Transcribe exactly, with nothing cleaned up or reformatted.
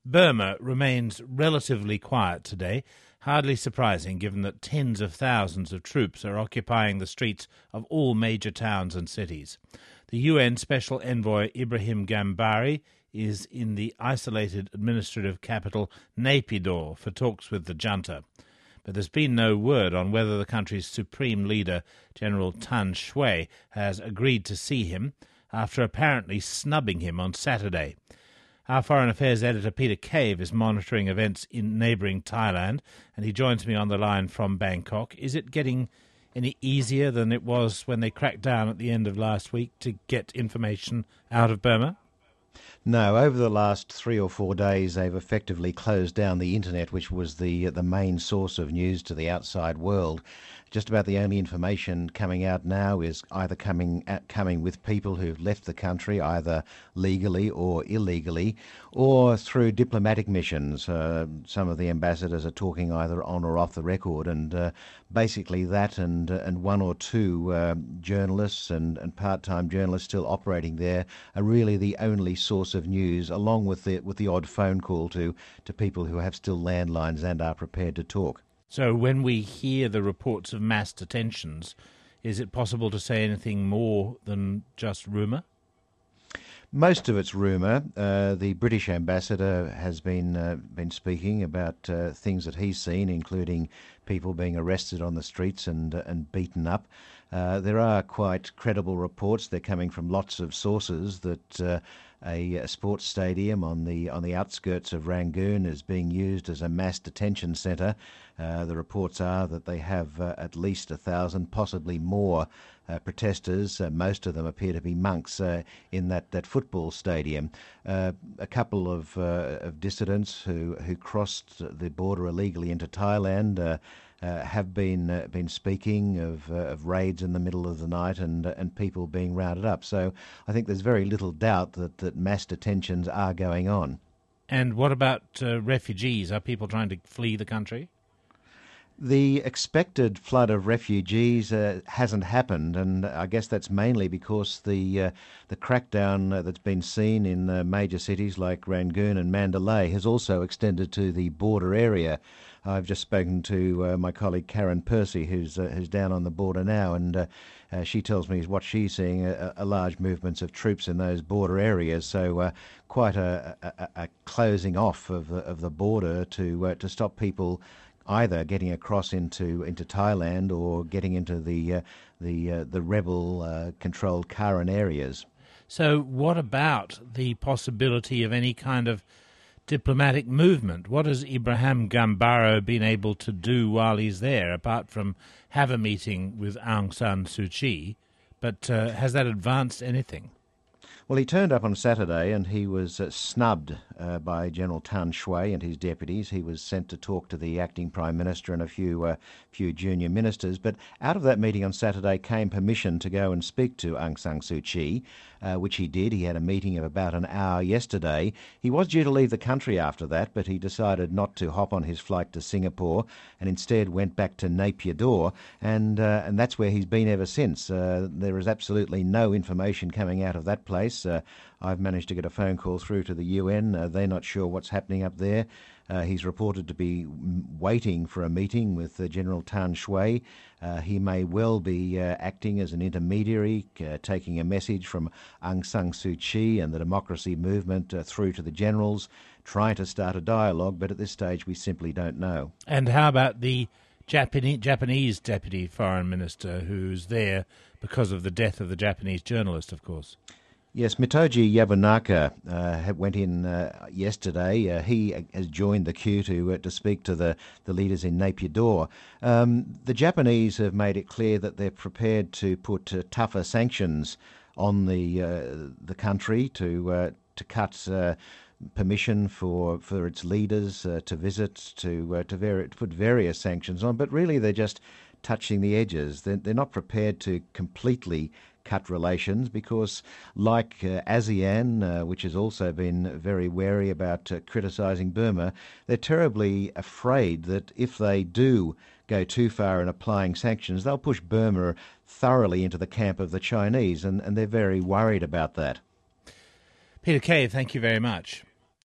Burma remains relatively quiet today, hardly surprising given that tens of thousands of troops are occupying the streets of all major towns and cities. The U N Special Envoy Ibrahim Gambari is in the isolated administrative capital Naypyidaw for talks with the junta. But there's been no word on whether the country's supreme leader, General Tan Shui, has agreed to see him after apparently snubbing him on Saturday. Our Foreign Affairs editor Peter Cave is monitoring events in neighbouring Thailand, and he joins me on the line from Bangkok. Is it getting any easier than it was when they cracked down at the end of last week to get information out of Burma? No, over the last three or four days they've effectively closed down the internet, which was the the main source of news to the outside world. Just about the only information coming out now is either coming at, coming with people who've left the country, either legally or illegally, or through diplomatic missions. Uh, some of the ambassadors are talking either on or off the record, and uh, basically that and uh, and one or two uh, journalists and, and part-time journalists still operating there are really the only source of news, along with the with the odd phone call to, to people who have still landlines and are prepared to talk. So when we hear the reports of mass detentions, is it possible to say anything more than just rumour? Most of it's rumour. Uh, the British ambassador has been uh, been speaking about uh, things that he's seen, including people being arrested on the streets and uh, and beaten up. Uh, there are quite credible reports. They're coming from lots of sources that uh, a, a sports stadium on the on the outskirts of Rangoon is being used as a mass detention centre. Uh, the reports are that they have uh, at least a thousand, possibly more, uh, protesters. Uh, most of them appear to be monks uh, in that, that football stadium. Uh, a couple of, uh, of dissidents who, who crossed the border illegally into Thailand uh, uh, have been uh, been speaking of, uh, of raids in the middle of the night and uh, and people being rounded up. So I think there's very little doubt that, that mass detentions are going on. And what about uh, refugees? Are people trying to flee the country? The expected flood of refugees uh, hasn't happened, and I guess that's mainly because the uh, the crackdown uh, that's been seen in uh, major cities like Rangoon and Mandalay has also extended to the border area. I've just spoken to uh, my colleague Karen Percy, who's uh, who's down on the border now, and uh, uh, she tells me what she's seeing a, a large movements of troops in those border areas. So uh, quite a, a, a closing off of the, of the border to uh, to stop people either getting across into into Thailand or getting into the uh, the uh, the rebel uh, controlled Karen areas. So what about the possibility of any kind of diplomatic movement? What has Ibrahim Gambaro been able to do while he's there, apart from have a meeting with Aung San Suu Kyi? But uh, has that advanced anything? Well, he turned up on Saturday and he was uh, snubbed uh, by General Tan Shui and his deputies. He was sent to talk to the acting Prime Minister and a few uh, few junior ministers. But out of that meeting on Saturday came permission to go and speak to Aung San Suu Kyi, uh, which he did. He had a meeting of about an hour yesterday. He was due to leave the country after that, but he decided not to hop on his flight to Singapore and instead went back to Naypyidaw, and, uh, and that's where he's been ever since. Uh, there is absolutely no information coming out of that place. Uh, I've managed to get a phone call through to the U N. Uh, they're not sure what's happening up there. Uh, he's reported to be waiting for a meeting with uh, General Tan Shui. Uh, he may well be uh, acting as an intermediary, uh, taking a message from Aung San Suu Kyi and the democracy movement uh, through to the generals, trying to start a dialogue, but at this stage we simply don't know. And how about the Japanese, Japanese Deputy Foreign Minister who's there because of the death of the Japanese journalist, of course? Yes, Mitoji Yabunaka uh, went in uh, yesterday. Uh, he has joined the queue to uh, to speak to the, the leaders in Naypyidaw. Um, the Japanese have made it clear that they're prepared to put uh, tougher sanctions on the uh, the country to uh, to cut uh, permission for for its leaders uh, to visit, to uh, to, vari- to put various sanctions on. But really, they're just touching the edges. They're, they're not prepared to completely cut relations because, like uh, ASEAN, uh, which has also been very wary about uh, criticising Burma, they're terribly afraid that if they do go too far in applying sanctions, they'll push Burma thoroughly into the camp of the Chinese, and, and they're very worried about that. Peter Cave, thank you very much.